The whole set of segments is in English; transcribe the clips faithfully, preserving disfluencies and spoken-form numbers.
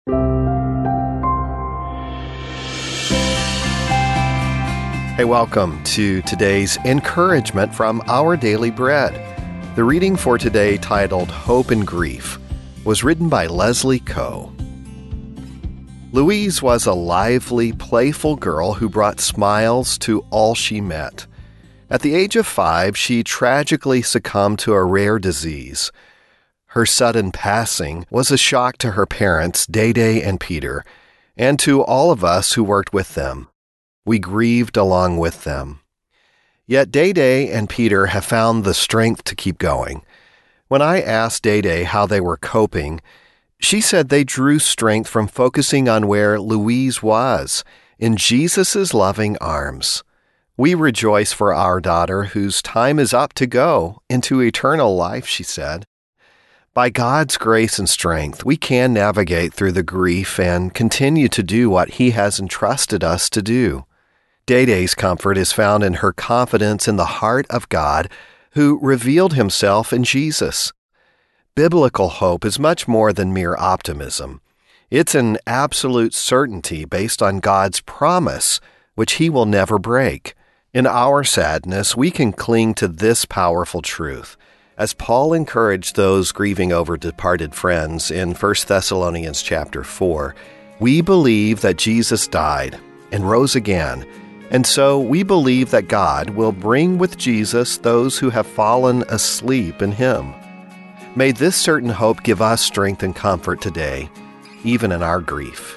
Hey, welcome to today's encouragement from Our Daily Bread. The reading for today, titled Hope and Grief, was written by Leslie Coe. Louise was a lively, playful girl who brought smiles to all she met. At the age of five, she tragically succumbed to a rare disease. Her sudden passing was a shock to her parents, Day-Day and Peter, and to all of us who worked with them. We grieved along with them. Yet Day-Day and Peter have found the strength to keep going. When I asked Day-Day how they were coping, she said they drew strength from focusing on where Louise was, in Jesus' loving arms. We rejoice for our daughter, whose time is up to go into eternal life, she said. By God's grace and strength, we can navigate through the grief and continue to do what He has entrusted us to do. Day-Day's comfort is found in her confidence in the heart of God, who revealed Himself in Jesus. Biblical hope is much more than mere optimism. It's an absolute certainty based on God's promise, which He will never break. In our sadness, we can cling to this powerful truth. As Paul encouraged those grieving over departed friends in First Thessalonians chapter four, we believe that Jesus died and rose again, and so we believe that God will bring with Jesus those who have fallen asleep in Him. May this certain hope give us strength and comfort today, even in our grief.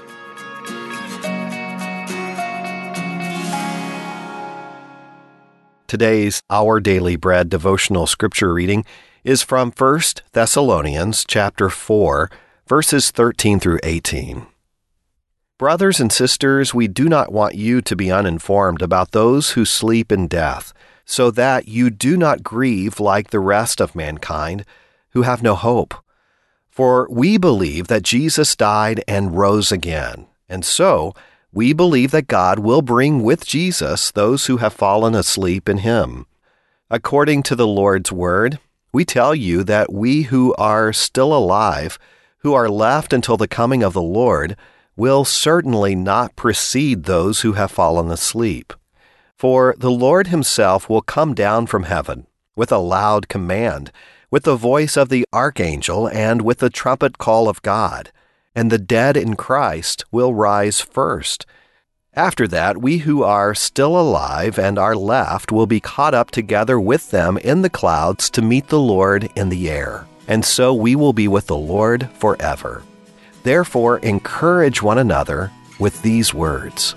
Today's Our Daily Bread devotional scripture reading is from First Thessalonians chapter four, verses thirteen through eighteen. Brothers and sisters, we do not want you to be uninformed about those who sleep in death, so that you do not grieve like the rest of mankind, who have no hope. For we believe that Jesus died and rose again, and so we believe that God will bring with Jesus those who have fallen asleep in Him. According to the Lord's word, we tell you that we who are still alive, who are left until the coming of the Lord, will certainly not precede those who have fallen asleep. For the Lord Himself will come down from heaven with a loud command, with the voice of the archangel, and with the trumpet call of God, and the dead in Christ will rise first. After that, we who are still alive and are left will be caught up together with them in the clouds to meet the Lord in the air, and so we will be with the Lord forever. Therefore, encourage one another with these words.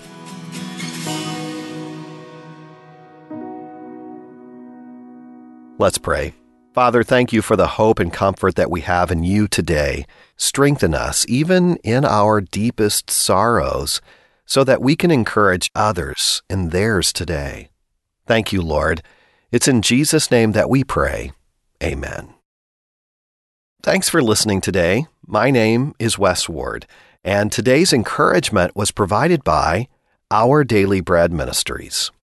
Let's pray. Father, thank you for the hope and comfort that we have in you today. Strengthen us, even in our deepest sorrows, so that we can encourage others in theirs today. Thank you, Lord. It's in Jesus' name that we pray. Amen. Thanks for listening today. My name is Wes Ward, and today's encouragement was provided by Our Daily Bread Ministries.